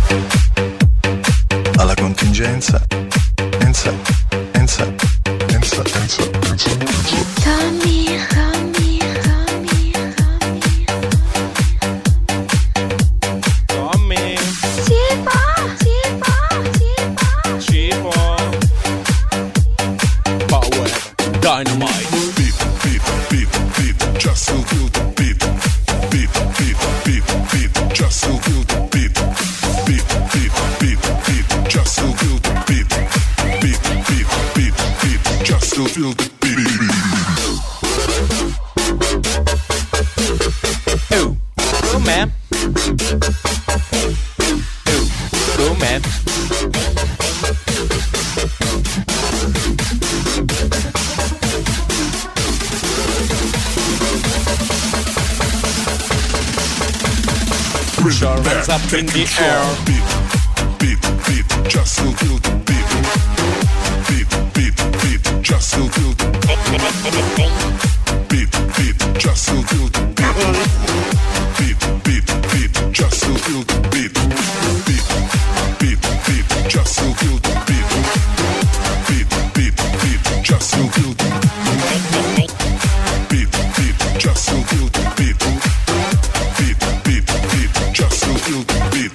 alla contingenza, pensa. Up in the air. Beep, beep, beep, just so feel the beep. Beep, beep, beep, just so feel the beep. Beep, beep, just so feel the beep. Beep, beep, beep, just so feel the beep. Beep, beep, beep, just so feel the beep. Beep, beep, beep, just so feel the beep. Beep, beep, just so feel the beep. Beep, beep, beep, just so feel the beep.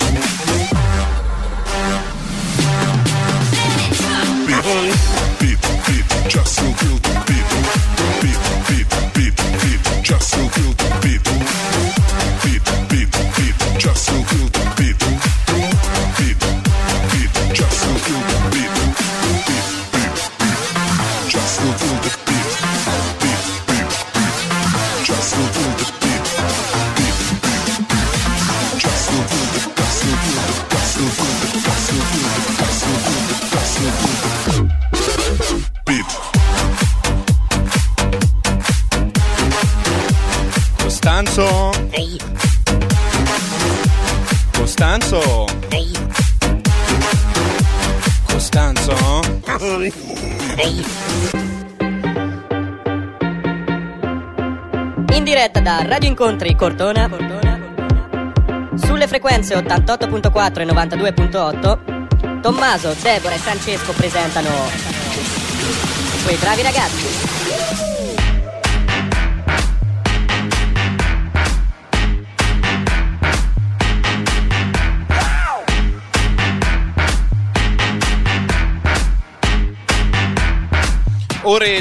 Beep, beep, just so feel the beep. Beep, beep, beep, beep, just so feel the beep. Beep, beep, beep, just so feel the beep. Beep, beep, just so feel the beep. Beep, beep, beep, just so feel the beep. Beep, beep, beep, just so feel the beep. Beep, beep, beep, just so feel the, just so feel the, just so feel the, just so feel the, just so feel the, just so feel the beep. Costanzo? Ehi. Costanzo? Ehi. Costanzo? Ehi. In diretta da Radio Incontri Cortona, sulle frequenze 88.4 e 92.8, Tommaso, Deborah e Francesco presentano Quei bravi ragazzi. Ore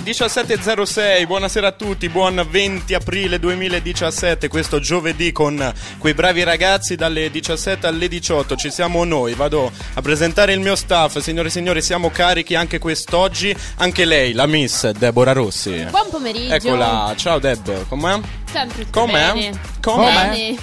17.06, buonasera a tutti, buon 20 aprile 2017, questo giovedì con Quei bravi ragazzi dalle 17 alle 18, ci siamo noi, vado a presentare il mio staff, signore e signori, siamo carichi anche quest'oggi, anche lei, la Miss Deborah Rossi. Buon pomeriggio. Eccola, ciao Deb, com'è? Sempre tutto Com'è? bene. Com'è? Bene.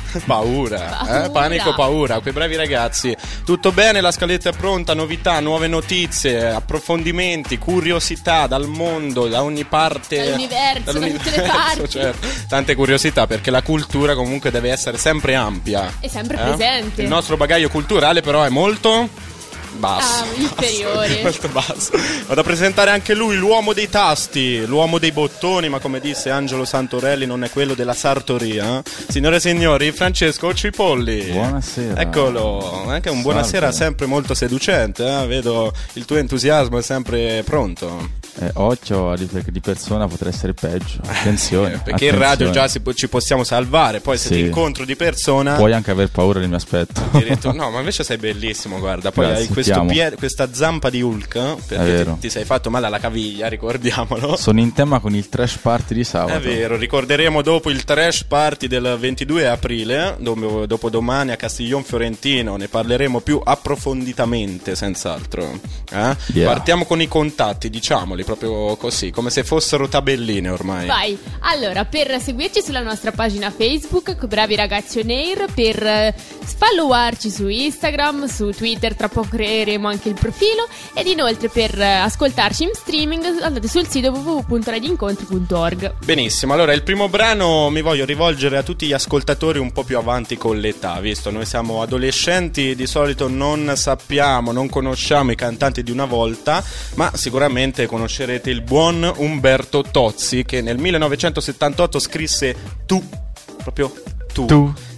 Paura. Panico, paura. Quei bravi ragazzi. Tutto bene, la scaletta è pronta, novità, nuove notizie, approfondimenti, curiosità dal mondo, da ogni parte. Dall'universo, da tutte le parti. Certo. Tante curiosità, perché la cultura comunque deve essere sempre ampia. E sempre presente. Il nostro bagaglio culturale però è molto basso. Inferiore. Molto basso. Vado a presentare anche lui, l'uomo dei tasti, l'uomo dei bottoni, ma come disse Angelo Santorelli non è quello della sartoria. Signore e signori, Francesco Cipolli. Buonasera. Eccolo, anche un buonasera sempre molto seducente, vedo il tuo entusiasmo è sempre pronto. Occhio, di persona potrà essere peggio. Attenzione. Perché in radio già ci possiamo salvare, poi se ti incontro di persona puoi anche aver paura del mio aspetto. No, ma invece sei bellissimo, guarda. Poi grazie, hai questa zampa di Hulk, perché ti sei fatto male alla caviglia, ricordiamolo. Sono in tema con il trash party di sabato. È vero, ricorderemo dopo il trash party del 22 aprile, dopo domani a Castiglion Fiorentino, ne parleremo più approfonditamente, senz'altro. Partiamo con i contatti, diciamoli proprio così, come se fossero tabelline ormai. Vai, allora, per seguirci sulla nostra pagina Facebook, Bravi Ragazzi On Air, per followarci su Instagram, su Twitter, tra poco creeremo anche il profilo, ed inoltre per ascoltarci in streaming andate sul sito www.radioincontri.org. Benissimo, allora il primo brano mi voglio rivolgere a tutti gli ascoltatori un po' più avanti con l'età, visto noi siamo adolescenti, di solito non conosciamo i cantanti di una volta, ma sicuramente conoscerete il buon Umberto Tozzi, che nel 1978 scrisse Tu, proprio Tu.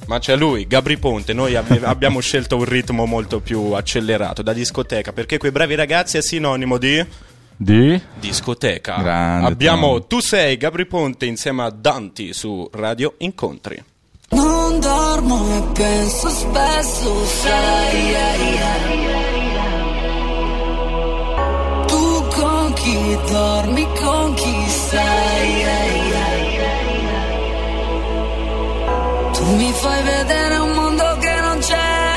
Ma c'è lui, Gabry Ponte. Noi abbiamo scelto un ritmo molto più accelerato da discoteca, perché quei bravi ragazzi è sinonimo di discoteca. Grande, abbiamo Tom. Tu sei Gabry Ponte insieme a Danti su Radio Incontri. Non dormo e penso spesso, sai, tu con chi dormi, con chi sei, tu mi fai vedere un mondo che non c'è,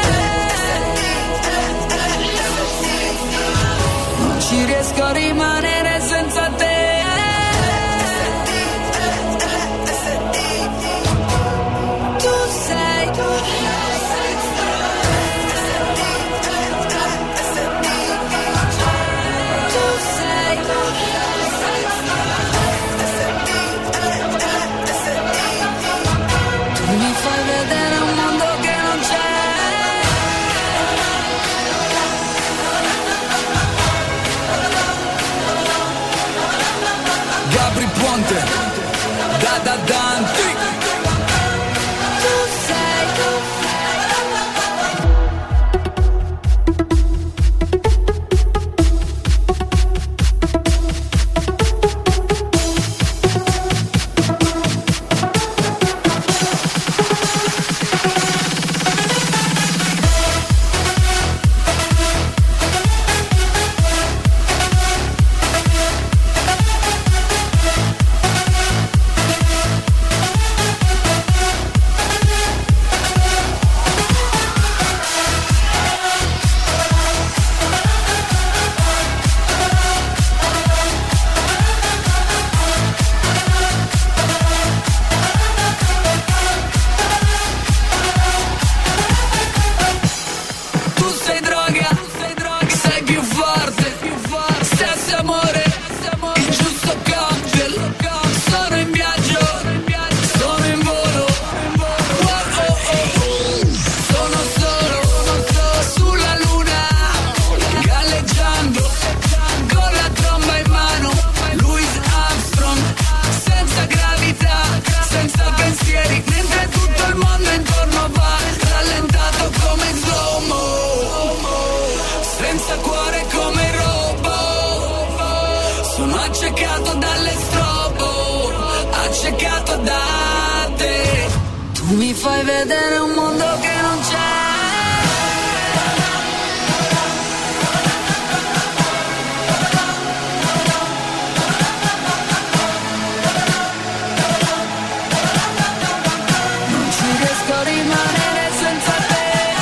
non ci riesco a rimanere senza te. Gabry Ponte, da Danti. Tu mi fai vedere un mondo che non c'è. Non ci riesco a rimanere senza te.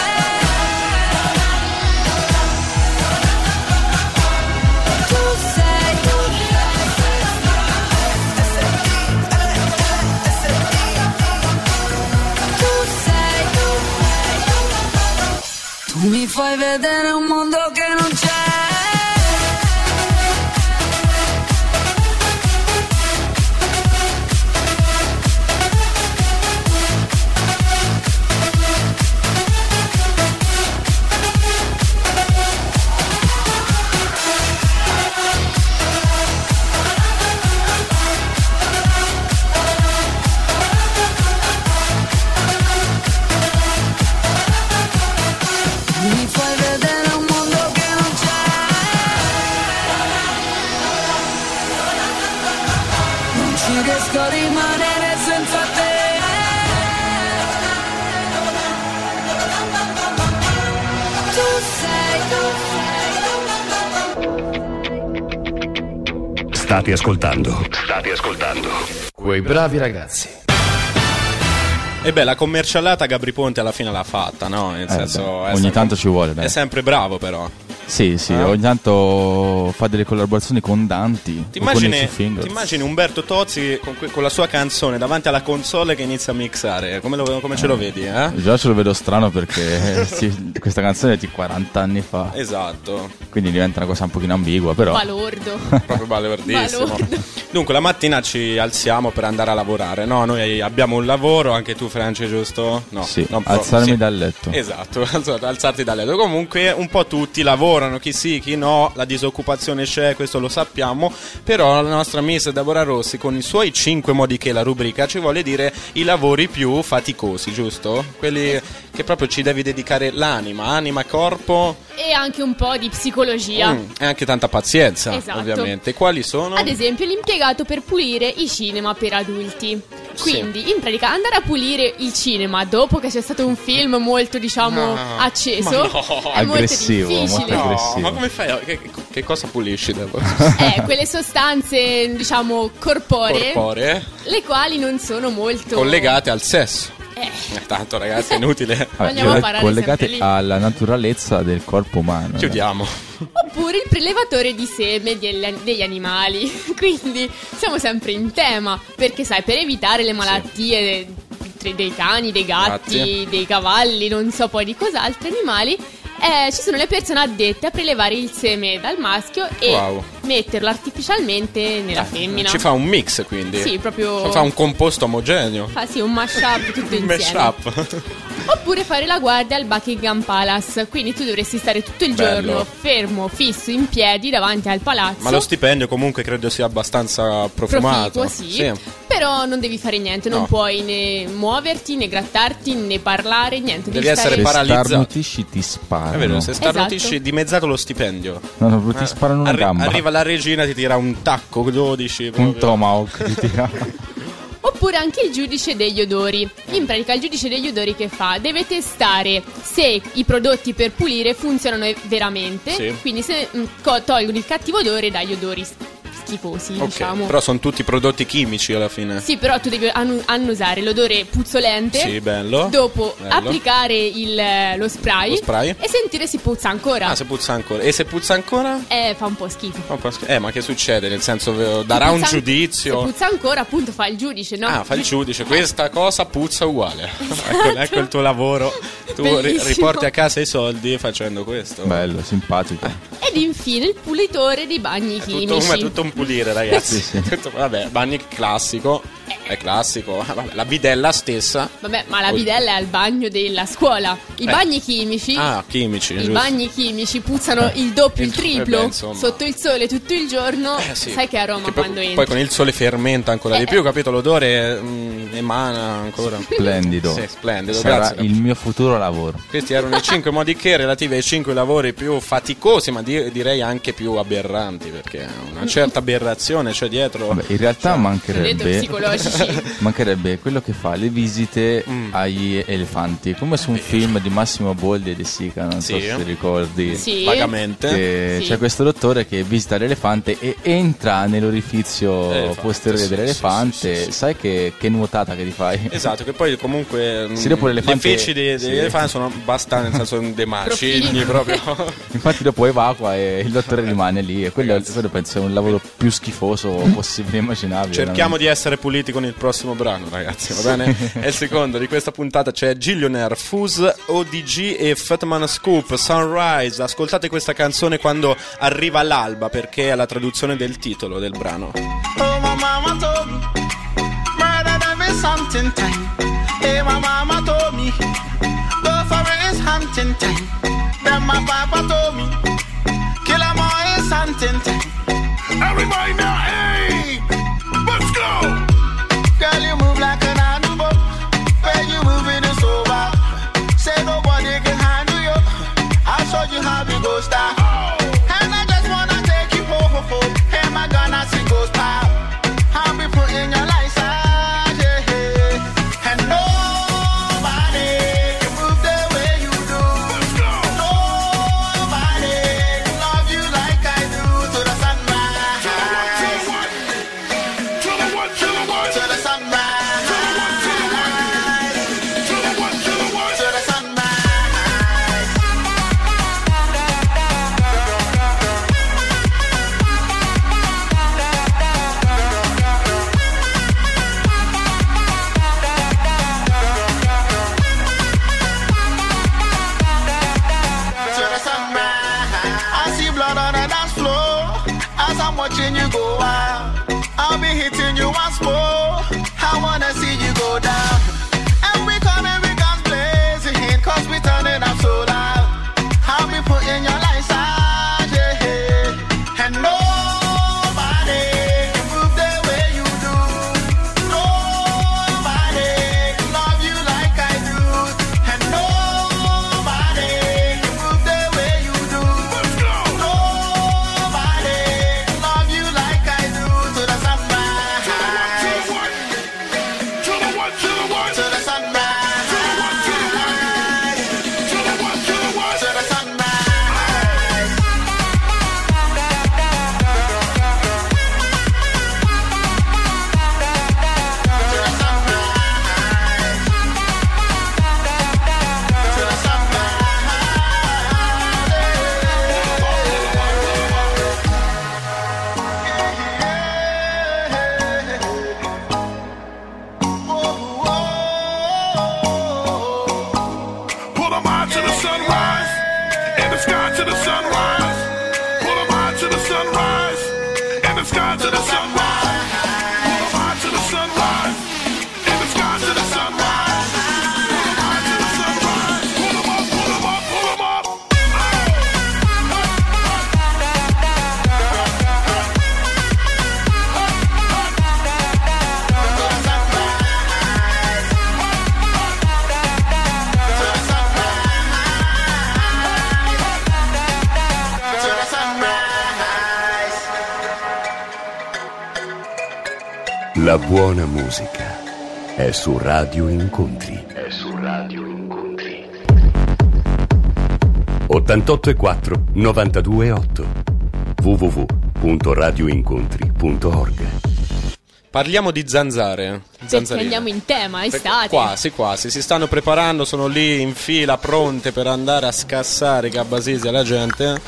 Tu mi fai vedere un mondo che non c'è. Mi fai vedere un mondo che non c'è. Non ci riesco a rimanere senza te. State ascoltando Quei bravi ragazzi. E beh, la commercialata Gabry Ponte alla fine l'ha fatta, no? Nel senso, ogni tanto ci vuole, dai. È sempre bravo, però. Sì, ogni tanto fa delle collaborazioni con Danti. Ti o con i immagini, Two Fingers. ti immagini Umberto Tozzi con la sua canzone davanti alla console che inizia a mixare? Come ce lo vedi, eh? Già ce lo vedo strano perché questa canzone è di 40 anni fa. Esatto. Quindi diventa una cosa un pochino ambigua, però. Balordo. Proprio balordissimo. Balordo. Dunque, la mattina ci alziamo per andare a lavorare, no? Noi abbiamo un lavoro, anche tu, Franci, giusto? No, Sì, non proprio, alzarmi sì. dal letto. Esatto, alzarti dal letto. Comunque, un po' tutti lavorano lavorano, chi sì, chi no, la disoccupazione c'è, questo lo sappiamo, però la nostra Miss Deborah Rossi con i suoi 5 modi che la rubrica ci vuole dire i lavori più faticosi, giusto? Quelli che proprio ci devi dedicare l'anima, anima, corpo e anche un po' di psicologia. E anche tanta pazienza, esatto. Ovviamente. Quali sono? Ad esempio l'impiegato per pulire i cinema per adulti. Quindi in pratica andare a pulire il cinema dopo che c'è stato un film molto acceso è aggressivo, molto difficile. molto aggressivo. Ma come fai? Che cosa pulisci Deborah? Quelle sostanze corporee, le quali non sono molto collegate al sesso. Tanto ragazzi è inutile. Andiamo a parare collegate sempre lì. alla naturalezza del corpo umano. Chiudiamo. Oppure il prelevatore di seme degli animali. Quindi siamo sempre in tema, perché sai, per evitare le malattie dei cani, dei gatti, dei cavalli, non so poi di cos'altri animali, ci sono le persone addette a prelevare il seme dal maschio e metterlo artificialmente nella femmina. Ci fa un mix, quindi. Sì, proprio. Fa un composto omogeneo. Fa un mashup tutto insieme. Mashup. Oppure fare la guardia al Buckingham Palace. Quindi tu dovresti stare tutto il giorno fermo, fisso, in piedi davanti al palazzo. Ma lo stipendio comunque credo sia abbastanza profumato. Proficuo, sì. Però non devi fare niente, non puoi né muoverti, né grattarti, né parlare, niente. Devi essere paralizzato. Se starnutisci ti sparano. È vero, se starnutisci dimezzato lo stipendio. No, ti sparano una gamba. Arriva la regina, ti tira un tacco, 12. Proprio. Un tomahawk ti tira. Oppure anche il giudice degli odori. In pratica il giudice degli odori che fa? Deve testare se i prodotti per pulire funzionano veramente. Quindi se tolgono il cattivo odore dagli odori schifosi, diciamo. Però sono tutti prodotti chimici alla fine. Sì, però tu devi annusare l'odore puzzolente. Sì, bello. Dopo applicare lo spray e sentire se puzza ancora. Ah, se puzza ancora. E se puzza ancora? Fa un po' schifo. Ma che succede? Nel senso, darà un giudizio? Se puzza ancora, appunto, fa il giudice, no? Ah, fa il giudice. Questa cosa puzza uguale. Esatto. Ecco il tuo lavoro. Tu riporti a casa i soldi facendo questo. Bello, simpatico. Ed infine il pulitore dei bagni chimici. È tutto un pulire, ragazzi. Sì. Vabbè, bagni classico. È classico. Vabbè, la bidella stessa. Vabbè, ma la bidella è al bagno della scuola. I bagni chimici. Ah, chimici. I bagni chimici puzzano il doppio, il triplo. Sotto il sole tutto il giorno. Sì. Sai che aroma che quando entri. Poi con il sole fermenta ancora di più, capito? L'odore emana ancora. Splendido. Sì, splendido. Sarà grazie. il mio futuro lavoro. Questi erano i 5 modi che relativi ai 5 lavori più faticosi, ma direi anche più aberranti, perché una certa aberrazione c'è dietro. Vabbè, in realtà mancherebbe quello che fa le visite agli elefanti, come su un film di Massimo Boldi e De Sica, non so se ti ricordi. Sì. Vagamente. C'è questo dottore che visita l'elefante e entra nell'orifizio posteriore dell'elefante. Sai che nuotata che ti fai? Esatto, che poi comunque dopo le feci degli elefanti sono abbastanza, nel senso, dei macigni proprio. Infatti dopo evacua e il dottore rimane lì, e quello penso è un lavoro più schifoso possibile immaginabile. Cerchiamo di essere puliti con il prossimo brano, ragazzi, va bene? È il secondo di questa puntata, c'è Gillionaire, Fuse, ODG e Fatman Scoop, Sunrise. Ascoltate questa canzone quando arriva l'alba, perché è la traduzione del titolo del brano. Oh, my mama told me, murder them is hunting time. Hey, my mama told me, go for it is hunting time. Then my papa told me, kill 'em all is hunting time. Everybody now, hey, let's go. Girl, you move like an animal. Where you moving is over. Say nobody can handle you. I'll show you how we go start. And I just wanna take you home. Hey, my gun, I see goes pop. I'll be putting your license, yeah. And nobody can move the way you do. Nobody can love you like I do. To the sunrise. To the sunrise. To the sunrise. sky to the sunrise. Pull 'em high to the sunrise. In the sky to the sunrise. Pull 'em high to the sunrise. Pull 'em up, pull 'em up, pull 'em up. La buona musica è su Radio Incontri. 88.4 92.8 www.radioincontri.org. Parliamo di zanzare. Perché andiamo in tema, estate. Quasi, si stanno preparando, sono lì in fila, pronte per andare a scassare i gabbasisi alla gente.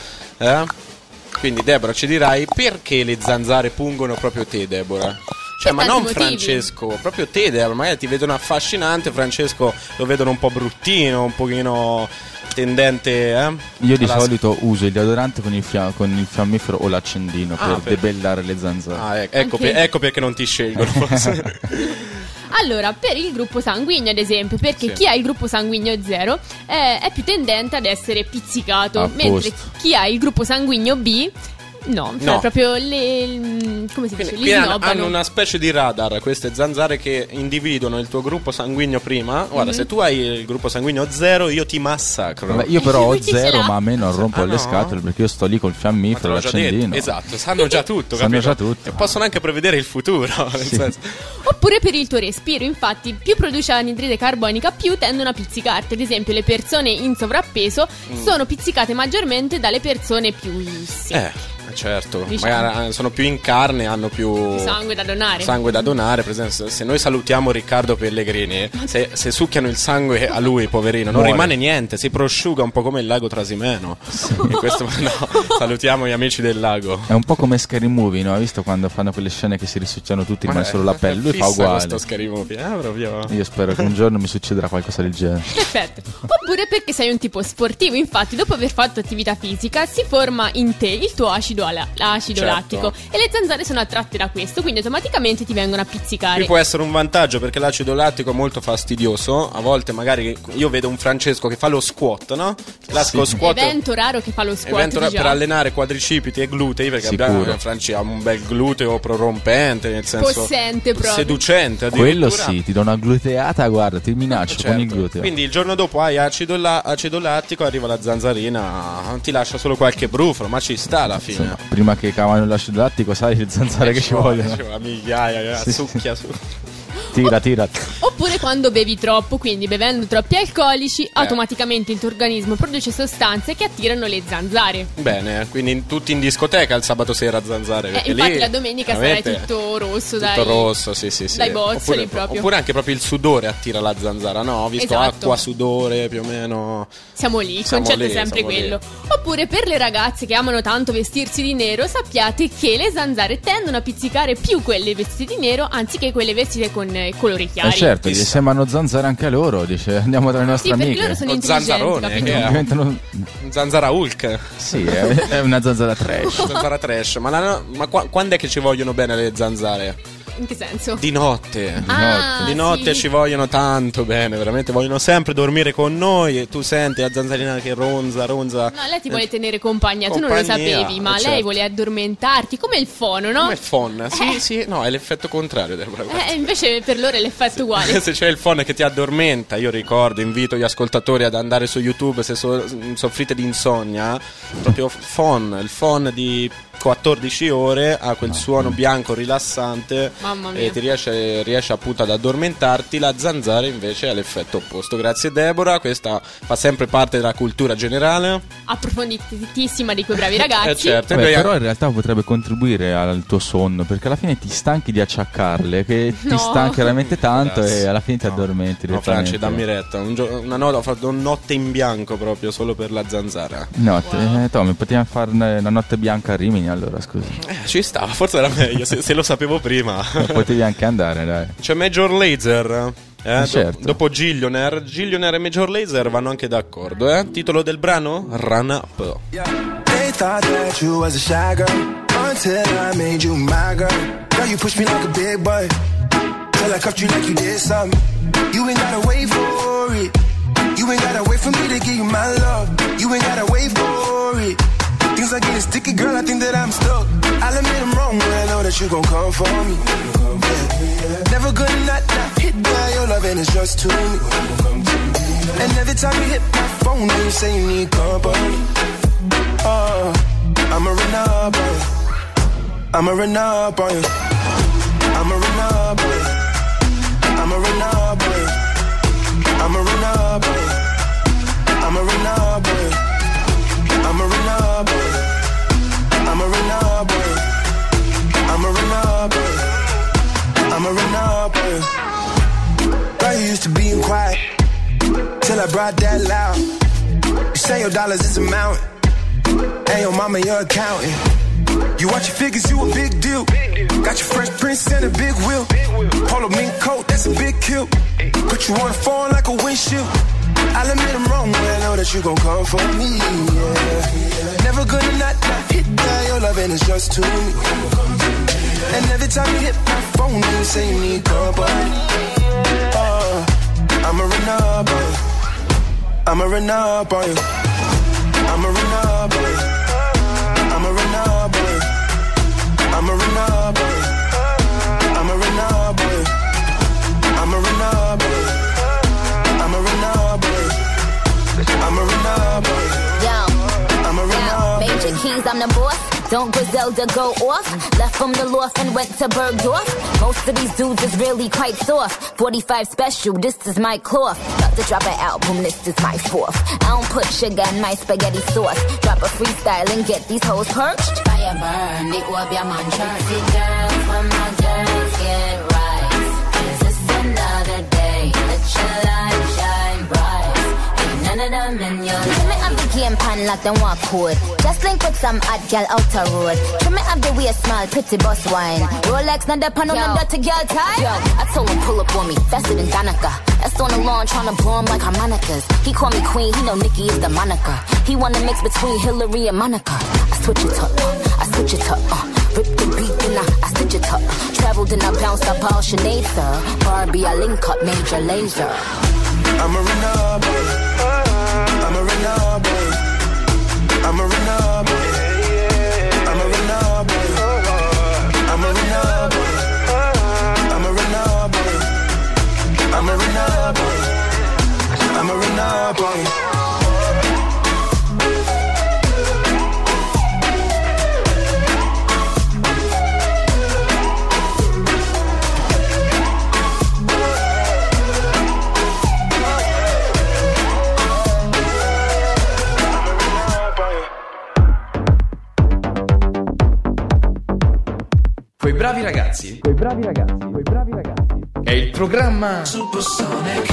Quindi Deborah, ci dirai perché le zanzare pungono proprio te, Deborah? Cioè, ma non motivi. Francesco, proprio te, Deborah. Magari ti vedono affascinante, Francesco lo vedono un po' bruttino, un pochino tendente. Io di solito uso il deodorante con il fiammifero o l'accendino per debellare le zanzare. Ecco perché non ti scelgono forse. Allora, per il gruppo sanguigno ad esempio, perché chi ha il gruppo sanguigno 0 è più tendente ad essere pizzicato, mentre chi ha il gruppo sanguigno B no, cioè proprio come si dice? Li hanno una specie di radar queste zanzare che individuano il tuo gruppo sanguigno prima. Guarda, se tu hai il gruppo sanguigno 0, io ti massacro. Vabbè, io però ho 0, ma a me non rompo le scatole perché io sto lì col fiammifero e l'accendino. Esatto, sanno già tutto, sanno capito? già tutto. E possono anche prevedere il futuro, nel senso. Oppure per il tuo respiro, infatti, più produci anidride carbonica, più tendono a pizzicarti. Ad esempio, le persone in sovrappeso sono pizzicate maggiormente dalle persone più secche. Certo, diciamo. magari sono più in carne, hanno più sangue da donare. Per esempio, se noi salutiamo Riccardo Pellegrini, se succhiano il sangue a lui, poverino, non rimane niente, si prosciuga un po' come il lago Trasimeno. Salutiamo gli amici del lago. È un po' come Scary Movie, no? Hai visto quando fanno quelle scene che si risucchiano tutti, rimane solo la pelle? Lui fa uguale. Questo Scary Movie, proprio. Io spero che un giorno mi succederà qualcosa del genere. Perfetto. Oppure perché sei un tipo sportivo, infatti dopo aver fatto attività fisica si forma in te il tuo acido lattico e le zanzare sono attratte da questo, quindi automaticamente ti vengono a pizzicare. Qui può essere un vantaggio perché l'acido lattico è molto fastidioso. A volte magari io vedo un Francesco che fa lo squat, no? Squat, evento raro che fa lo squat per allenare quadricipiti e glutei, perché Francesco ha un bel gluteo prorompente, nel senso possente proprio, seducente. Quello sì, ti do una gluteata, guarda, ti minaccio con il gluteo. Quindi il giorno dopo hai acido lattico, arriva la zanzarina, ti lascia solo qualche brufolo, ma ci sta alla fine. Insomma, prima che cavano l'acido lattico, sai le zanzare che ci vogliono. A migliaia, succhia su. Tira. Oppure quando bevi troppo, quindi bevendo troppi alcolici, automaticamente il tuo organismo produce sostanze che attirano le zanzare. Bene, quindi tutti in discoteca il sabato sera a zanzare. Infatti lì, la domenica sarai tutto rosso, sì. Dai bozzoli proprio. Oppure anche proprio il sudore attira la zanzara, no? Ho visto acqua, sudore, più o meno. Siamo lì, il concetto è sempre quello. Oppure per le ragazze che amano tanto vestirsi di nero, sappiate che le zanzare tendono a pizzicare più quelle vestite di nero anziché quelle vestite con colori chiari. Certo, gli sembrano zanzare anche loro, dice andiamo tra le nostre amiche. Loro sono zanzarone, diventano zanzara Hulk. Sì, è una zanzara trash. Zanzara trash, ma quando è che ci vogliono bene le zanzare? In che senso? Di notte. Di notte ci vogliono tanto bene, veramente vogliono sempre dormire con noi e tu senti la zanzarina che ronza. No, lei ti vuole tenere compagnia, tu non lo sapevi, ma lei vuole addormentarti, come il fono, no? Come il phon, sì, no, è l'effetto contrario. Invece per loro è l'effetto uguale. Se c'è il phon che ti addormenta, io ricordo, invito gli ascoltatori ad andare su YouTube se soffrite di insonnia, proprio il phon di 14 ore ha quel suono bianco rilassante. Mamma mia. E ti riesce appunto ad addormentarti. La zanzara invece ha l'effetto opposto. Grazie Deborah, questa fa sempre parte della cultura generale approfonditissima di quei bravi ragazzi. Certo. Però in realtà potrebbe contribuire al tuo sonno, perché alla fine ti stanchi di acciaccarle, che ti stanchi veramente tanto e alla fine ti addormenti. No, Franci, dammi retta, una notte ho fatto una notte in bianco proprio solo per la zanzara. Tommy, potevamo fare una notte bianca a Rimini allora, scusa. Ci stava, forse era meglio se lo sapevo prima. Potevi anche andare, dai. C'è Major Lazer. Certo. Dopo Gillionaire e Major Lazer vanno anche d'accordo. Titolo del brano? Run Up. They thought that you was a shy girl until I made you my girl. Girl, you pushed me like a big boy till I cuffed you like you did something. You ain't gotta wait for it. You ain't gotta wait for me to give you my love. You ain't gotta wait for it. Things are getting sticky, girl, I think that I'm stuck. I'll admit I'm wrong, but I know that you gon' come for me. Yeah. Never gonna not hit by your love and it's just to me. And every time you hit my phone, you say you need company. I'ma run up on you. I'ma run up on you. I'ma run up on you. I'ma run up on you. I'ma run up on you. I'ma run up on you. I'ma run up on you. I'ma run up on you. I'ma run up on you. I'ma run up on you. Girl, you used to being quiet till I brought that loud. You say your dollars is a mountain, and your mama your accountant. You watch your figures, you a big deal. Got your Fresh Prince and a big wheel. Polo mink coat, that's a big kill. Put you on the phone like a windshield. I'll admit I'm wrong, but I know that you gon' come for me, yeah. Never gonna not hit by your love and it's just to me. And every time you hit my phone, you say you need company. I'ma run up on you. I'ma run up on you. I'ma run up on you. I'ma run up on you. I'ma run up on you. I'ma run up on you. I'ma run up on you. I'ma run up on you. I'ma run up on you. I'ma run up on you. Major Keys, I'm the boss. Don't Griselda go off? Left from the loft and went to Bergdorf. Most of these dudes is really quite soft. 45 special, this is my cloth. About to drop an album, this is my fourth. I don't put sugar in my spaghetti sauce. Drop a freestyle and get these hoes perched. Fire burn, it will be a man church. Girls, when my girls get right. 'Cause it's another day. Let your light shine bright. Ain't none of them in your life. Game pan like them walk code. Just link with some hot girl out the road. Trim me up the way small, pretty boss wine. Rolex, not the pan on them dirty girl tie. Yo, I told him pull up on me, faster than Danica. That's on the lawn trying to blow him like harmonicas. He call me queen, he know Nicki is the moniker. He wanna mix between Hillary and Monica. I switch it up, I switch it up, rip the beat and I stitch it up. Traveled and I bounced up all Sinead, sir. Barbie, I link up Major Lazer. I'ma run up on you. I'ma run up on you. I'ma run up on you. I'ma run up on you. I'ma run up on you. I'ma run up on you. I'ma run up on you. I'ma run up on you. Quei bravi ragazzi. Quei bravi ragazzi. Quei bravi ragazzi. È il programma Supersonic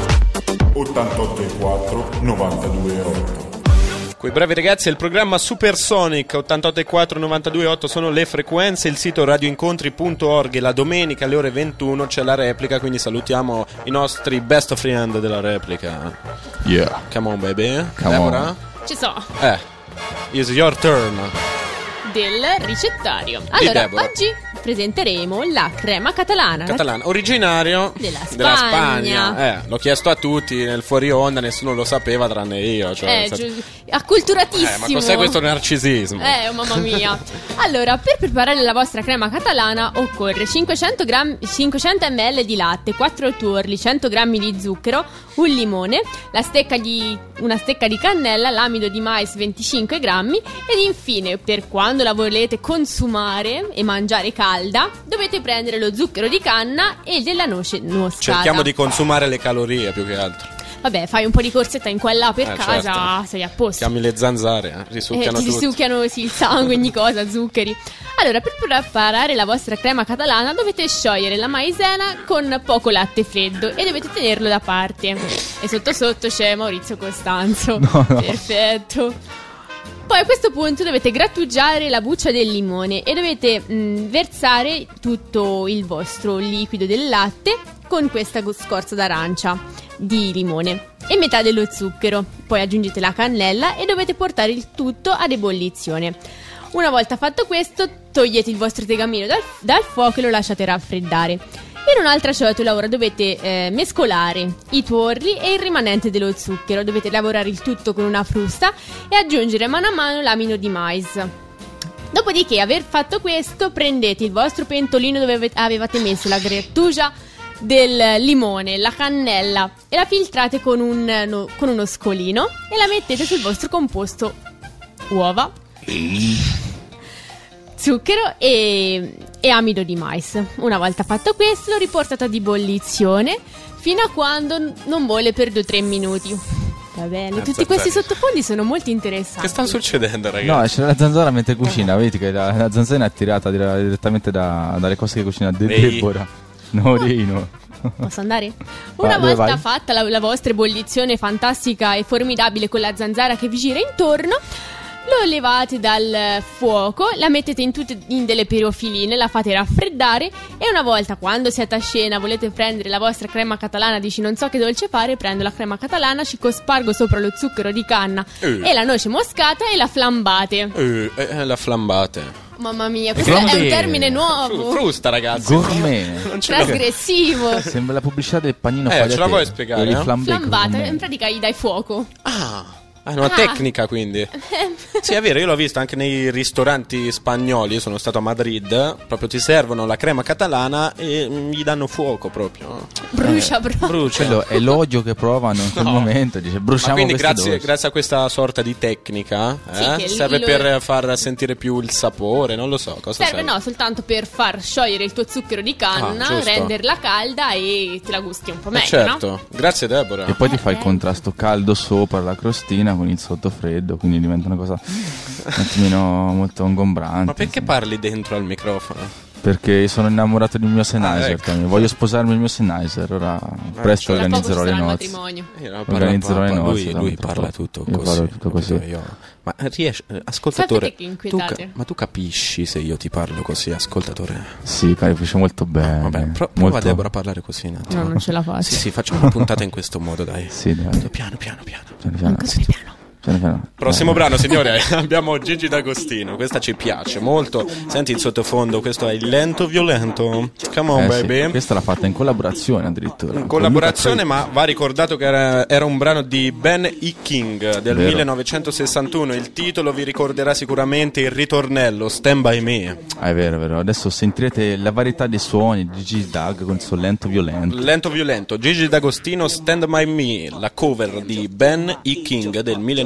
88.4 92.8. Quei bravi ragazzi, è il programma Supersonic 88.4 92.8, sono le frequenze, il sito radioincontri.org e la domenica alle ore 21 c'è la replica, quindi salutiamo i nostri best friend della replica. Yeah. Come on baby. Come Deborah? on. Ci so. It's your turn. Del ricettario. Allora, oggi presenteremo la crema catalana. Originario della Spagna. L'ho chiesto a tutti nel fuori onda, nessuno lo sapeva tranne io. Cioè, acculturatissimo. Ma cos'è questo narcisismo? Mamma mia. Allora, per preparare la vostra crema catalana occorre 500 ml di latte, 4 tuorli, 100 g di zucchero, un limone, una stecca di cannella, l'amido di mais 25 grammi ed infine, per quando la volete consumare e mangiare calda, dovete prendere lo zucchero di canna e della noce moscata. Cerchiamo di consumare le calorie più che altro. Vabbè, fai un po' di corsetta in qua e là per casa, certo. Sei a posto. Chiami le zanzare, risucchiano tutto. Risucchiano il sangue, ogni cosa, zuccheri. Allora, per preparare la vostra crema catalana dovete sciogliere la maizena con poco latte freddo e dovete tenerlo da parte. E sotto c'è Maurizio Costanzo. No. Perfetto. Poi a questo punto dovete grattugiare la buccia del limone e dovete versare tutto il vostro liquido del latte con questa scorza d'arancia. di limone e metà dello zucchero. Poi aggiungete la cannella e dovete portare il tutto ad ebollizione. Una volta fatto questo, togliete il vostro tegamino dal fuoco e lo lasciate raffreddare. In un'altra ciotola ora dovete mescolare i tuorli e il rimanente dello zucchero. Dovete lavorare il tutto con una frusta e aggiungere mano a mano l'amido di mais. Dopodiché, aver fatto questo, prendete il vostro pentolino dove avevate messo la grattugia del limone, la cannella e la filtrate con uno scolino e la mettete sul vostro composto uova, zucchero e amido di mais. Una volta fatto questo, lo riportate ad ebollizione fino a quando non bolle per 2-3 minuti. Va bene, tutti questi sottofondi sono molto interessanti. Che sta succedendo, ragazzi? No, c'è la zanzara mentre cucina, vedi che la zanzara è tirata direttamente dalle cose che cucina Deborah. No. Posso andare? Una volta fatta la vostra ebollizione fantastica e formidabile con la zanzara che vi gira intorno, lo levate dal fuoco, la mettete in delle pirofiline, la fate raffreddare e una volta, quando siete a scena, volete prendere la vostra crema catalana, dici non so che dolce fare, prendo la crema catalana, ci cospargo sopra lo zucchero di canna e la noce moscata e la flambate. La flambate. Mamma mia, questo è un termine nuovo. Frusta, ragazzi. Gourmet. Trasgressivo. Sembra la pubblicità del panino pagliate. Ce la vuoi spiegare? Flambate, in pratica gli dai fuoco. È una tecnica, quindi. Sì, è vero, io l'ho visto anche nei ristoranti spagnoli. Sono stato a Madrid. Proprio ti servono la crema catalana e gli danno fuoco proprio. Brucia proprio. Quello è l'odio che provano in quel momento. Dice bruciamo. Ma quindi grazie a questa sorta di tecnica serve per far sentire più il sapore. Non lo so cosa serve. No, soltanto per far sciogliere il tuo zucchero di canna, renderla calda e te la gusti un po' meglio, certo. No? Grazie, Deborah. E poi ti fai il contrasto caldo sopra la crostina con il sottofreddo, quindi diventa una cosa un attimino molto ingombrante. Ma perché parli dentro al microfono? Perché sono innamorato di un mio Sennheiser, voglio sposarmi il mio Sennheiser. Ora presto organizzerò le nozze. Organizzerò le nozze. Lui parla tutto così. Parlo tutto così. Ma riesci, ascoltatore, ma tu capisci se io ti parlo così, ascoltatore? Sì, capisci molto bene. Vabbè, prova Deborah a parlare così un attimo. No, non ce la faccio. Sì, facciamo una puntata in questo modo, dai. Sì, dai. Piano. Ancora più piano. Prossimo brano, signore. Abbiamo Gigi D'Agostino. Questa ci piace molto. Senti il sottofondo. Questo è il lento violento. Come on, baby. Sì. Questa l'ha fatta in collaborazione addirittura. In collaborazione, ma va ricordato che era un brano di Ben E. King del 1961. Il titolo vi ricorderà sicuramente il ritornello Stand By Me. È vero. Adesso sentirete la varietà dei suoni di Gigi D'Ag con il suo lento violento. Lento violento. Gigi D'Agostino, Stand By Me, la cover di Ben E. King del 1961.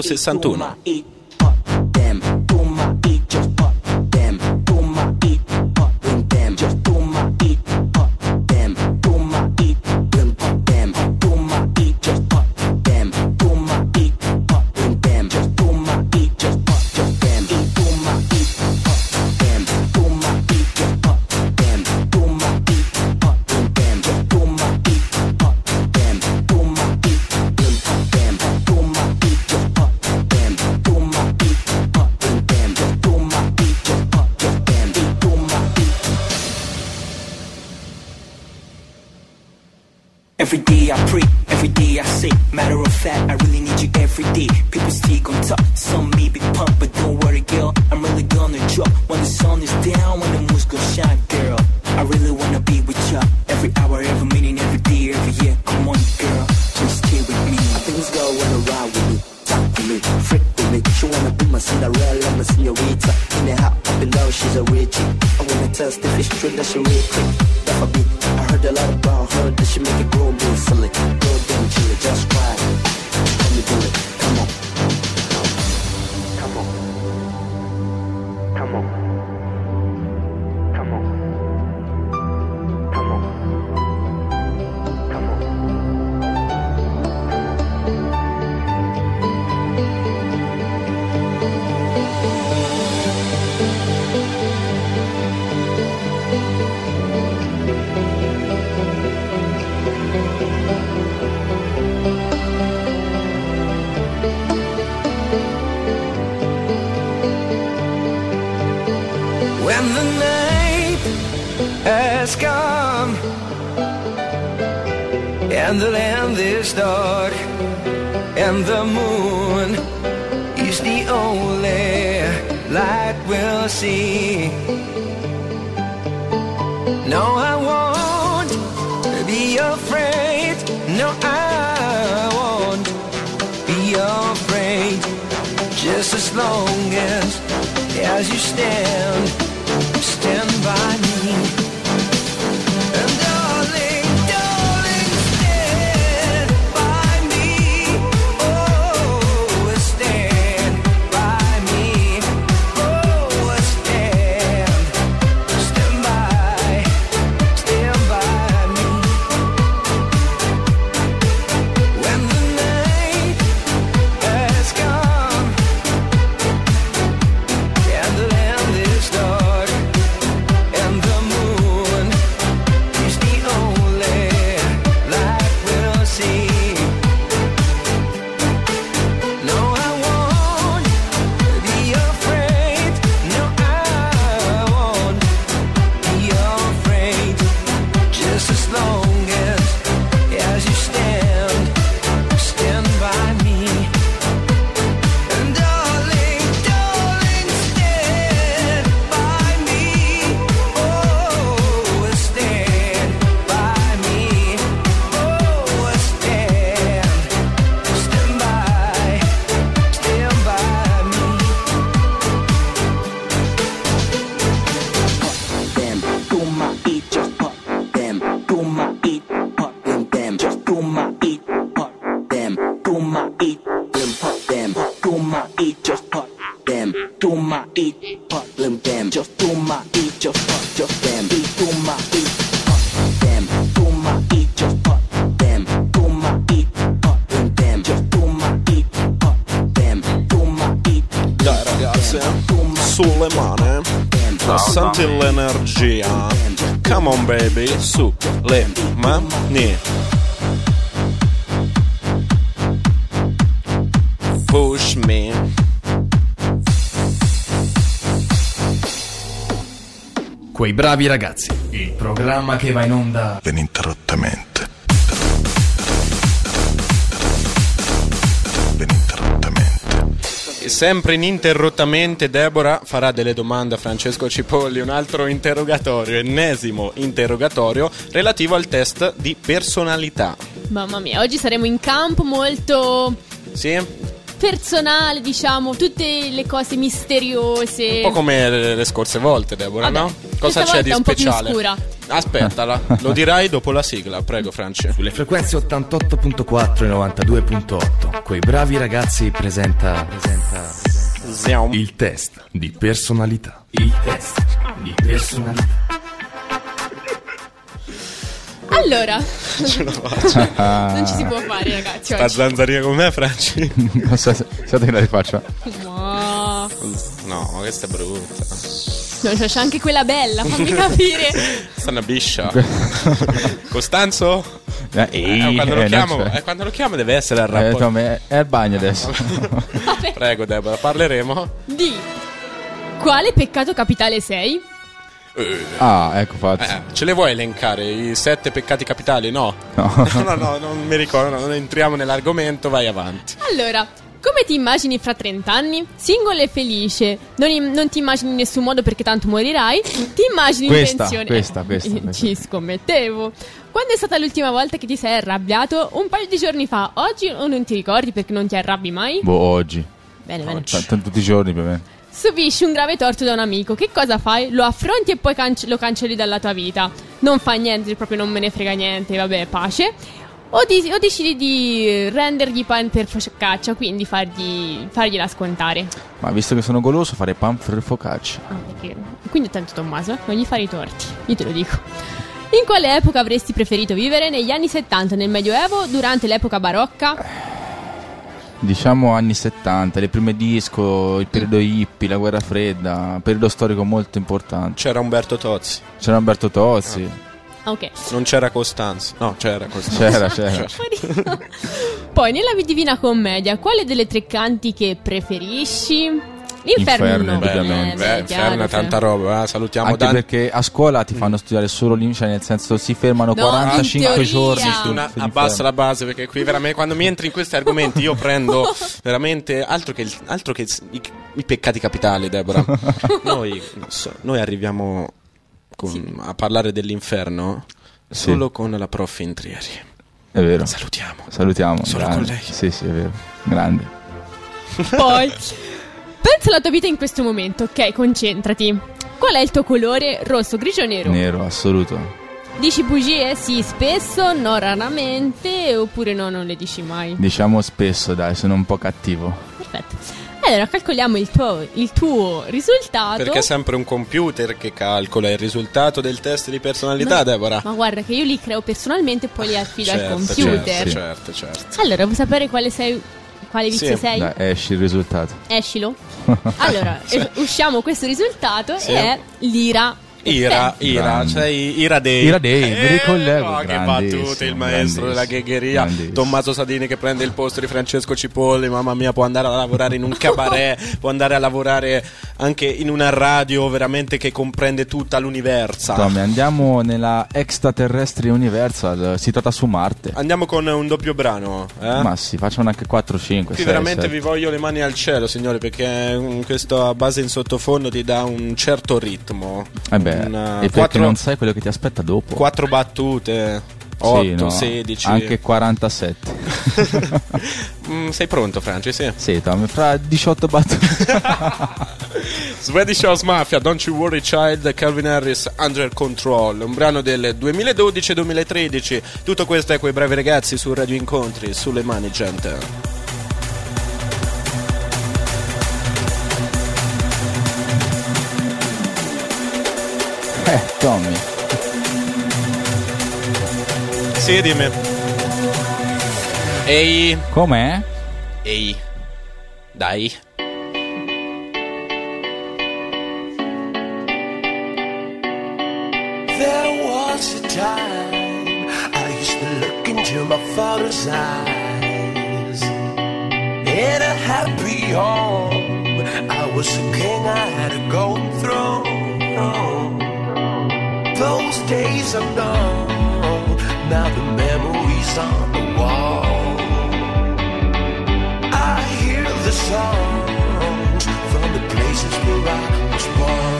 Every day I pray, every day I say, matter of fact, I really need you every day. People still gon' talk, some may be pumped, but don't worry girl, I'm really gonna drop. When the sun is down, when the moon's gon' shine, girl, I really wanna be with ya. Every hour, every minute, every day, every year, come on girl, please stay with me. I think this girl wanna ride with me, talk with me, freak with me. She wanna be my Cinderella, my señorita. In the hot, up and down, she's a Richie. I wanna test if it's true that she real quick. That for me, I heard a lot about her, that she make it grow real silly. Go down, chill, just cry. Let me do it, come on. Come on. Come on. Come on. Come on. Come on. When the night has come and the land is dark, and the moon is the only light we'll see. No, I won't be afraid. No, I won't be afraid. Just as long as you stand by me. And darling, darling, stand by me. Oh, stand by me. Oh, stand by me. When the night has come and the land is dark and the moon is the only light we'll see. No, I won't be afraid. No, I won't be afraid. Just as long as you stand by me. And darling, darling, stand by me. Oh, stand by me. Oh, stand by me. Them to my eat, just put them to my eat, put them just to my eat, put them to my eat, put them to my eat, just put them to my eat, put them just to my eat, just them eat to my eat, put them to my eat, just put them to my eat, put them just to my eat, put them to my eat. Dai ragazze, sulle mani, senti l'energia. Come on baby, su le mani. Push me. Quei bravi ragazzi, il programma che va in onda Ininterrottamente. E sempre ininterrottamente Deborah farà delle domande a Francesco Cipolli, un altro interrogatorio, ennesimo interrogatorio relativo al test di personalità. Mamma mia, oggi saremo in campo molto Sì? personale, diciamo, tutte le cose misteriose. Un po' come le scorse volte, Deborah, Vabbè, no? Cosa c'è di è un po' più speciale? scura. Aspettala, lo dirai dopo la sigla, prego France. sulle frequenze 88.4 e 92.8. Quei bravi ragazzi presenta il test di personalità. Il test di personalità. Allora, Non ce la faccio. non ci si può fare, ragazzi. Sta Oggi. zanzarina con me, Franci? Aspetta che la rifaccio. No, No, questa è brutta. c'è anche quella bella, fammi capire. Questa è una biscia. Costanzo? Quando lo chiamo deve essere al rapporto. È al bagno adesso. Prego Deborah, parleremo Di quale peccato capitale sei? Ecco fatto. Ce le vuoi elencare i 7 peccati capitali? No. No, non mi ricordo, non entriamo nell'argomento, vai avanti. Allora, come ti immagini fra 30 anni? Singolo e felice. Non ti immagini in nessun modo perché tanto morirai. Ti immagini in pensione. Questa. Ci scommettevo. Quando è stata l'ultima volta che ti sei arrabbiato? Un paio di giorni fa. Oggi o non ti ricordi perché non ti arrabbi mai? Oggi. Bene. Tutti i giorni per me. Subisci un grave torto da un amico. Che cosa fai? Lo affronti e poi lo cancelli dalla tua vita. Non fai niente, proprio non me ne frega niente. Vabbè, pace. O decidi di rendergli pan per focaccia, quindi fargliela scontare. Ma visto che sono goloso, fare pan per focaccia. Quindi attento Tommaso, non gli fare i torti, io te lo dico. In quale epoca avresti preferito vivere? Negli anni 70, nel Medioevo, durante l'epoca barocca? Diciamo anni 70, le prime disco, il periodo hippie, la guerra fredda, periodo storico molto importante. C'era Umberto Tozzi. Ok. Non c'era Costanzo. No, c'era Costanzo. C'era. Poi nella Divina Commedia, quale delle tre cantiche preferisci? L'inferno no. Ovviamente. Inferno è tanta roba, salutiamo anche perché a scuola ti fanno studiare solo l'inferno, nel senso si fermano 45 giorni. Abbassa la base, perché qui veramente quando mi entri in questi argomenti io prendo veramente altro che i peccati capitali, Deborah. Noi arriviamo a parlare dell'inferno solo con la prof Intrieri. È vero. Salutiamo solo grande. con lei. Sì, è vero. Grande. Poi pensa alla tua vita in questo momento, ok? Concentrati. Qual è il tuo colore? Rosso, grigio o nero? Nero, assoluto. Dici bugie? Sì, spesso, no, raramente, oppure no, non le dici mai? Diciamo spesso, dai, sono un po' cattivo. Perfetto. Allora, calcoliamo il tuo risultato. Perché è sempre un computer che calcola il risultato del test di personalità, Deborah. Ma guarda che io li creo personalmente e poi li affido al computer. Certo. Allora, vuoi sapere quale vizio sei? Dai, esci il risultato. Escilo. Allora, usciamo questo risultato e è l'ira. Ira, sei Ira Day. Mi ricollego. Che battute, il maestro della ghegheria. Tommaso Sadini che prende il posto di Francesco Cipolli. Mamma mia, può andare a lavorare in un cabaret, può andare a lavorare anche in una radio veramente che comprende tutta l'universo. Tommy, andiamo nella Extraterrestri Universal, situata su Marte. Andiamo con un doppio brano, Ma sì, facciano anche 4-5. Qui veramente vi voglio le mani al cielo, signori, perché questa base in sottofondo ti dà un certo ritmo. E perché non sai quello che ti aspetta dopo. 4 battute, 8, 16, anche 47. Sei pronto, Franci? Sì, Tommy, fra 18 battute. Swedish House Mafia, Don't You Worry Child, Calvin Harris, Under Control, un brano del 2012-2013. Tutto questo è Quei Bravi Ragazzi su Radio Incontri. Sulle mani, gente. Tommy. Sì, dimmi. Ehi. Com'è? Ehi. Dai. There was a time I used to look into my father's eyes. In a happy home I was a king, I had a golden throne. Those days are gone, now the memories on the wall. I hear the songs from the places where I was born.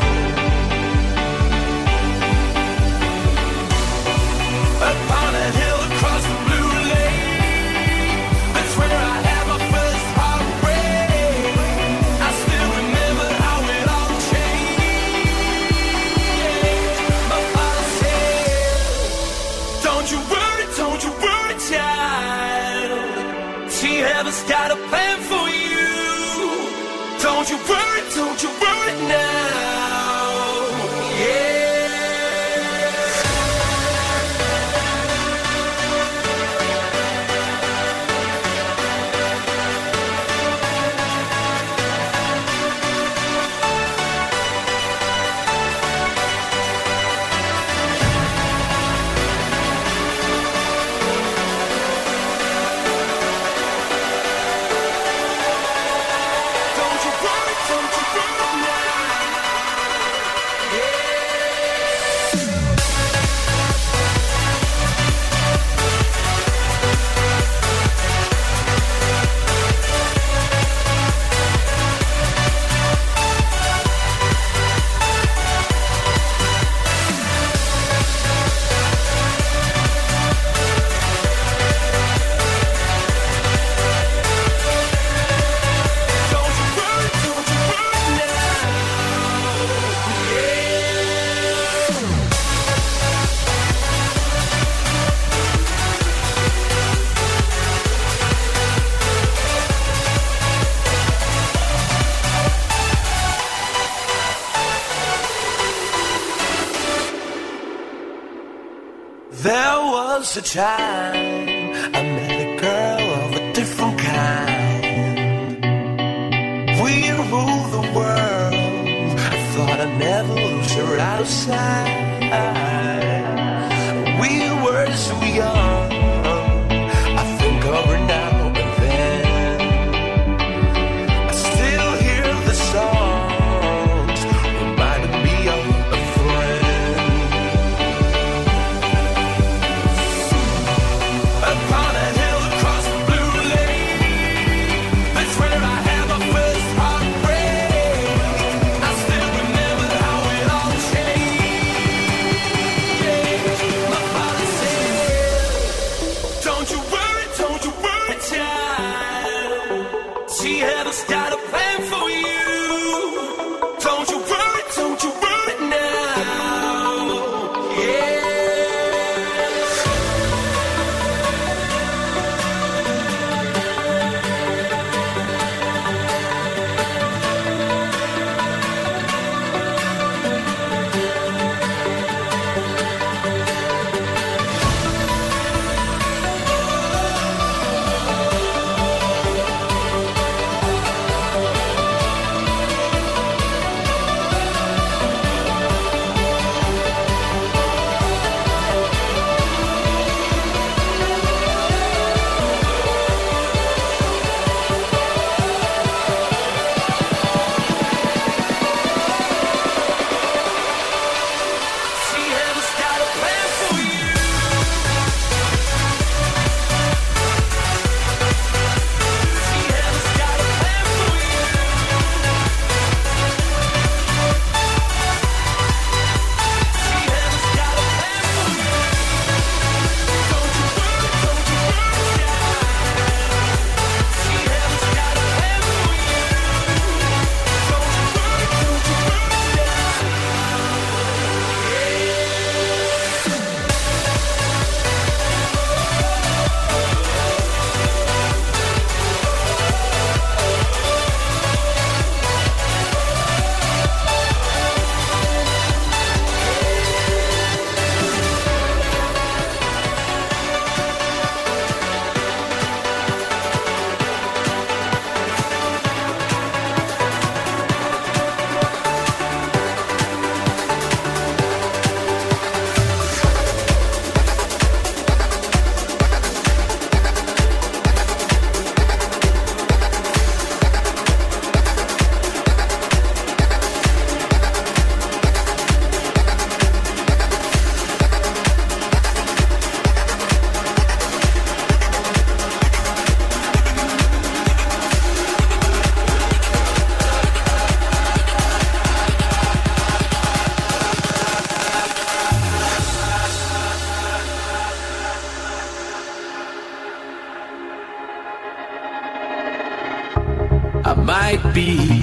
Upon a hill across the blue lake, that's where I had my first heartbreak. I still remember how it all changed. My father said, don't you worry, child. She heaven's got a plan for you. Don't you worry now. Yeah. There was a time I met a girl of a different kind. We ruled the world. I thought I'd never lose her out of sight. We were so young. I think of her now and then. I still hear the song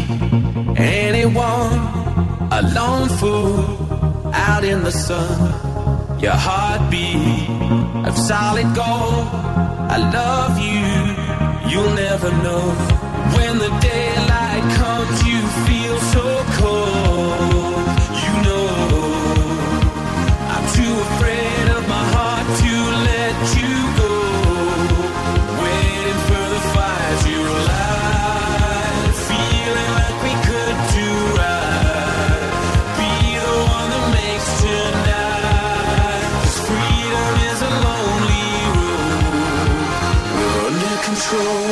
anyone, a lone fool out in the sun. Your heartbeat of solid gold. I love you, you'll never know. When the daylight comes, you feel so cold. You know, I'm too afraid of my heart to let you go. Waiting for the fires you light, feeling like we could do right. Be the one that makes tonight. 'Cause freedom is a lonely road. We're under control.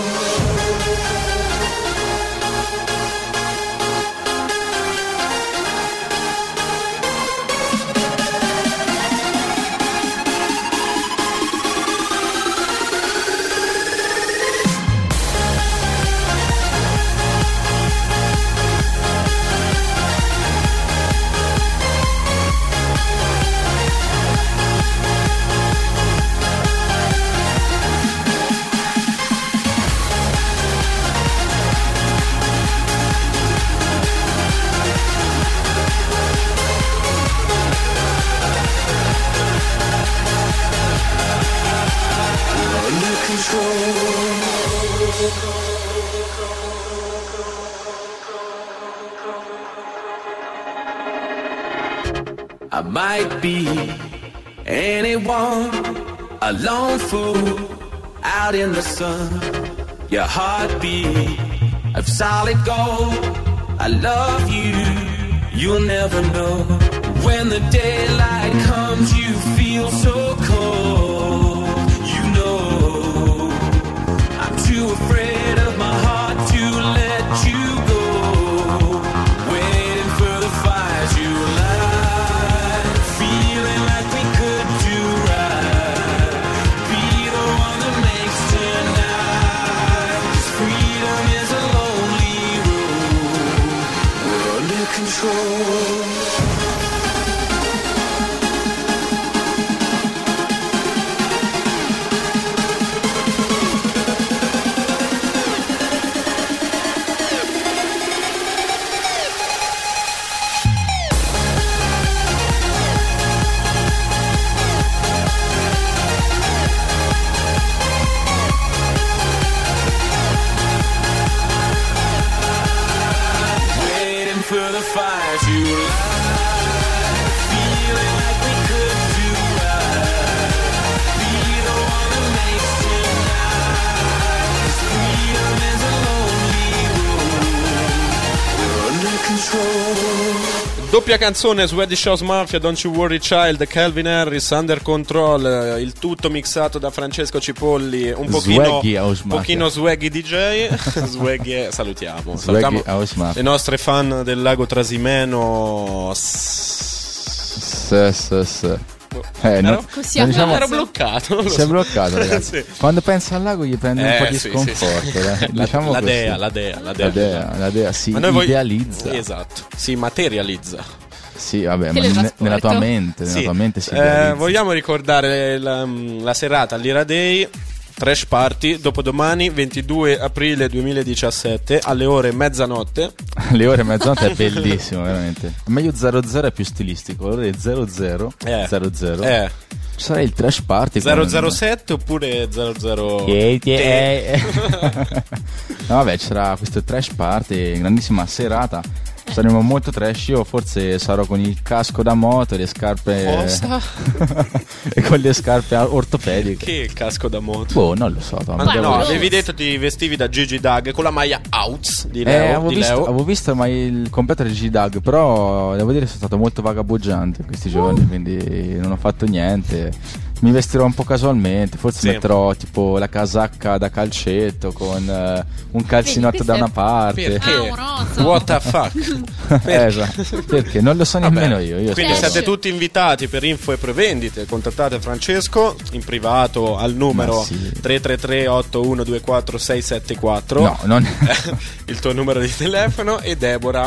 I might be anyone, a lone fool out in the sun. Your heartbeat of solid gold. I love you, you'll never know. When the daylight comes, you feel so cold. You know, I'm too afraid of my heart to let you go. Waiting for the fires you light, feeling like we could do right. Be the one that makes tonight. 'Cause freedom is a lonely road. We're under control. For the fires you light, feeling like we could do right. Be the one that makes tonight. 'Cause freedom is a lonely road. We're under control. Doppia canzone, Swedish House Mafia, Don't You Worry Child, Calvin Harris, Under Control, il tutto mixato da Francesco Cipolli, un pochino swaggy DJ. Swaggy, salutiamo House le nostre fan del lago Trasimeno. No, ero bloccato. Si è bloccato, ragazzi. Sì. Quando pensa al lago gli prende un po' di sconforto. Sì. Diciamo la dea si idealizza. Esatto, si materializza. Sì, vabbè, ma nella tua mente, si idealizza. Vogliamo ricordare la serata all'Ira Day. Trash Party, dopodomani 22 aprile 2017 alle ore mezzanotte. Le ore mezzanotte è bellissimo, veramente. Meglio 00 è più stilistico. Ore 00 00 sarà il Trash Party 007 oppure 00 No, vabbè, ci sarà questo Trash Party, grandissima serata. Saremo molto trash. Io forse sarò con il casco da moto e le scarpe e con le scarpe ortopediche. Che il casco da moto? Boh, non lo so. No, avevi detto ti vestivi da Gigi Doug con la maglia Outs di Leo. Avevo visto ma il completo di Gigi Doug, però devo dire che sono stato molto vagaboggiante questi giorni, quindi non ho fatto niente. Mi vestirò un po' casualmente, forse metterò tipo la casacca da calcetto con un calzinotto da una parte. Perché? What the fuck? Esatto. Perché? Non lo so nemmeno io quindi siete tutti invitati per info e prevendite. Contattate Francesco in privato al numero 333 8124 674. No, non il tuo numero di telefono, e Deborah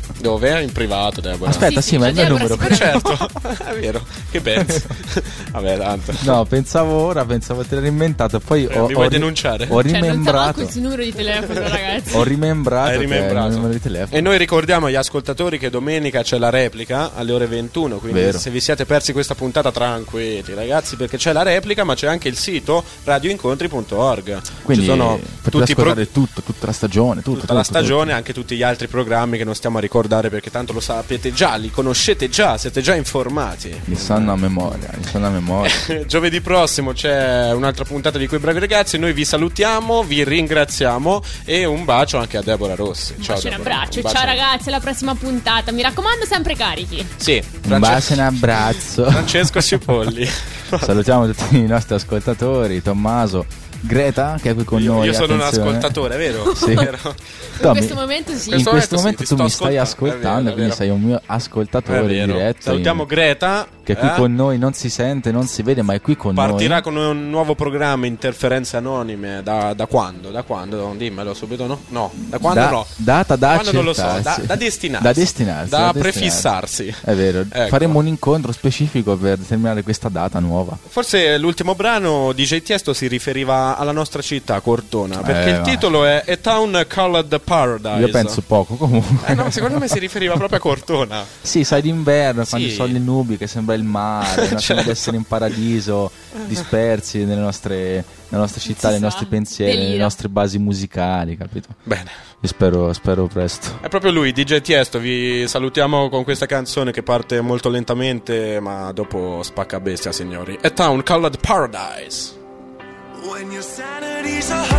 Dove? In privato, Deborah. Aspetta, sì, ma il mio numero. Certo, è vero. Che pensi? Vabbè, tanto. No, pensavo te l'ero inventato. Poi mi vuoi denunciare? Ho Cioè, rimembrato. non so il numero di telefono, ragazzi. Ho rimembrato. Hai rimembrato. Il numero di telefono. E noi ricordiamo agli ascoltatori che domenica c'è la replica alle ore 21. Quindi Vero. se vi siete persi questa puntata, tranquilli, ragazzi, perché c'è la replica, ma c'è anche il sito radioincontri.org. Quindi ci sono potete ascoltare tutta la stagione. Tutta la stagione, anche tutti gli altri programmi che non stiamo a ricordare perché tanto lo sapete già, li conoscete già, siete già informati. Mi sanno a memoria. Giovedì prossimo c'è un'altra puntata di Quei Bravi Ragazzi. Noi vi salutiamo, vi ringraziamo e un bacio anche a Deborah Rossi. Ciao, Un abbraccio, ciao ragazzi, alla prossima puntata. Mi raccomando, sempre carichi. Sì, un bacio e un abbraccio. Francesco Scipolli. Salutiamo tutti i nostri ascoltatori, Tommaso, Greta che è qui con noi. Io sono attenzione. un ascoltatore, vero? Sì. In questo momento sì. In questo momento sì, tu mi stai ascoltando, quindi sei un mio ascoltatore in diretta. Salutiamo Greta, che è qui con noi, non si sente, non si vede, ma è qui con noi. Partirà con un nuovo programma, Interferenze Anonime. Da quando? Da quando? Dimmelo subito, no? No, da quando no? Data da quando non lo so, da destinarsi. Da prefissarsi. È vero, ecco. Faremo un incontro specifico per determinare questa data nuova. Forse l'ultimo brano DJ Tiesto si riferiva alla nostra città, Cortona, perché il titolo è A Town Called Paradise. Io penso poco comunque. No, secondo me si riferiva proprio a Cortona. Sì, sai, d'inverno, quando ci sono le nubi, che sembra il mare, noi siamo ad essere in paradiso, dispersi nelle nostre città, nei nostri pensieri, nelle nostre basi musicali, capito? Bene. Io spero presto. È proprio lui, DJ Tiesto. Vi salutiamo con questa canzone che parte molto lentamente, ma dopo spacca bestia, signori. A Town Called Paradise. When your sanity's a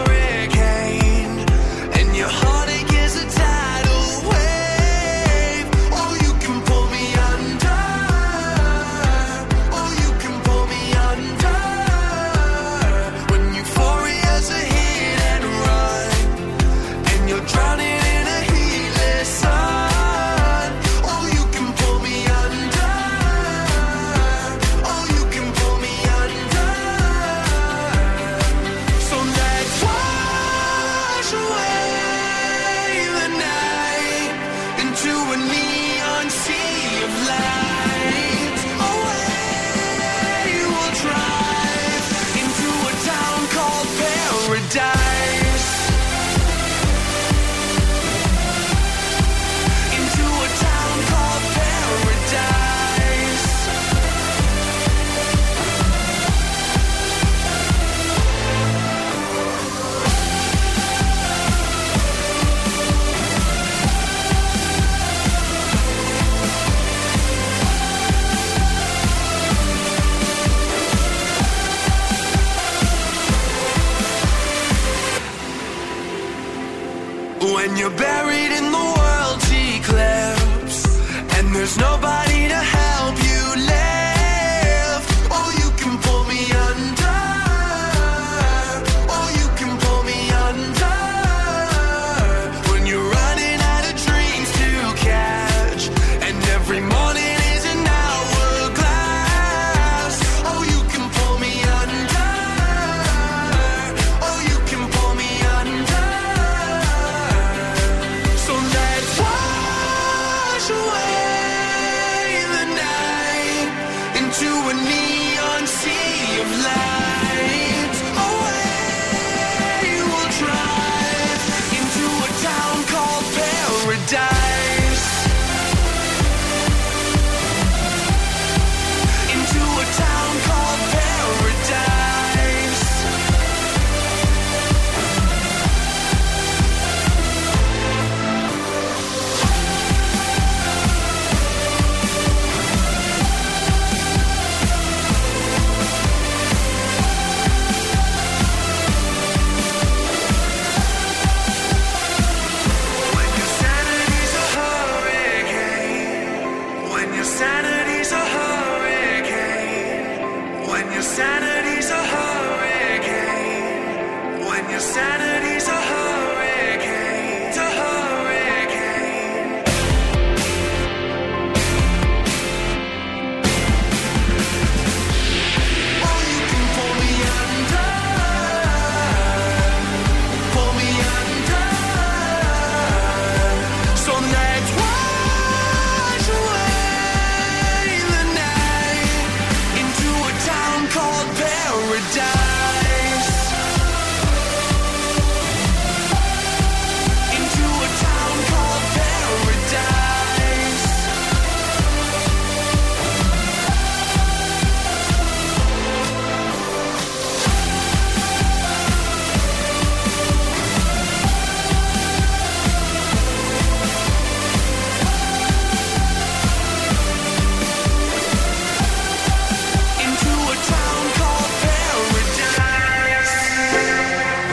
hurricane and your heartache is a tidal wave, oh, you can pull me under, oh, you can pull me under. When euphoria's a hit and run and you're drowning in a heatless sun, oh, you can pull me under, oh, you can pull me under. So let's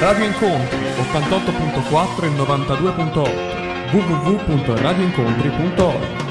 Radio Incontri 88.4 e 92.8 www.radioincontri.org.